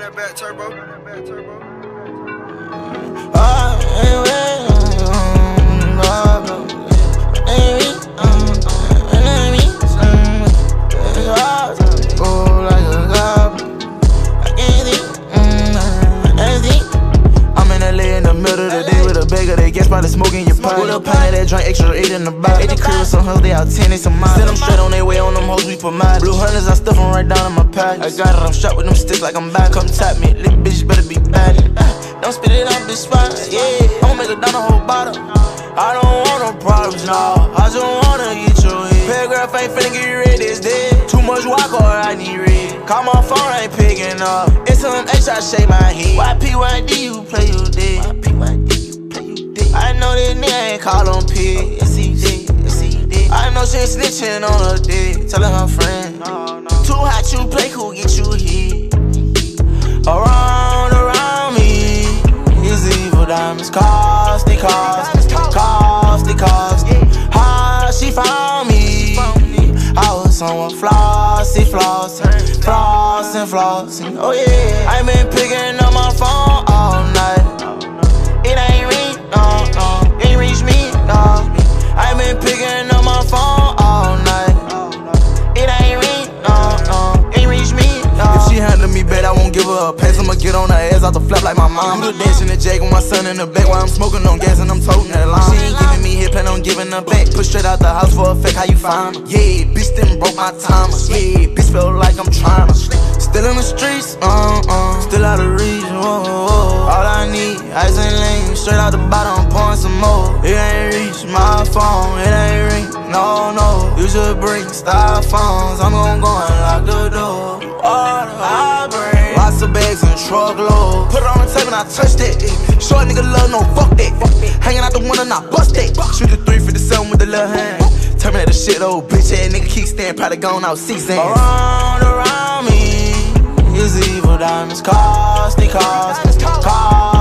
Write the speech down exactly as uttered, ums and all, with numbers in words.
that back turbo. Run that back turbo. They guess probably smoking your pipe. With a pint of that drink, extra eight in the bottle. At the crib with some hoes, they out ten, they some miles. Send them straight on their way, on them hoes, we put mine. Blue hunters, I stuff them right down in my pockets. I got it, I'm strapped with them sticks like I'm back. Come tap me, little bitch better be bad. Don't spit it out this spot, yeah. I'ma make her down the whole bottle. I don't want no problems, no. I just wanna get your head. Paragraph ain't finna get rid, it's dead. Too much walk or I need red. Call my phone, I ain't picking up. It's some H, I shake my head. Y P Y D, you play you dead. Y P Y D. I know this nigga ain't call on P. Yes he did, yes he did. I know she snitching on her dick, telling her friend. No, no. Too hot you play, who get you hit? Around, around me is evil diamonds, costly, costly, costly, costly. How she found me? I was somewhere flossy, flossing, flossing, flossing. Oh yeah, I been picking up my phone all night. It ain't ring, no, no, ain't reach me, no. I been picking up my phone all night. It ain't ring, no, no, ain't reach me, no. If she handle me bad, I won't give her a pass. I'ma get on her ass off the flap like my mom. I'm dancing the Jake with my son in the back while I'm smoking on gas and I'm toting that line. She ain't giving me hit, plan on giving her back. Push straight out the house for a fact, how you find her? Yeah, bitch done broke my timer. Yeah, bitch felt like I'm trying to. Still in the streets, uh, uh, still out of reach, whoa, whoa. All I need, ice and lean, straight out the bottom, I'm pouring some more. It ain't reach my phone, it ain't ring, no, no. You should bring styrofoams, I'm gon' go and lock the door. All I bring, lots of bags and truckload. Put it on the table and I touch that. Short nigga love, no fuck that. Hanging out the window and I bust that. Shoot the three fifty-seven with the little hand. Terminate the shit, old bitch ass nigga keep staying, probably gone out six hands. Around, around me is evil diamonds, costly, costly, costly.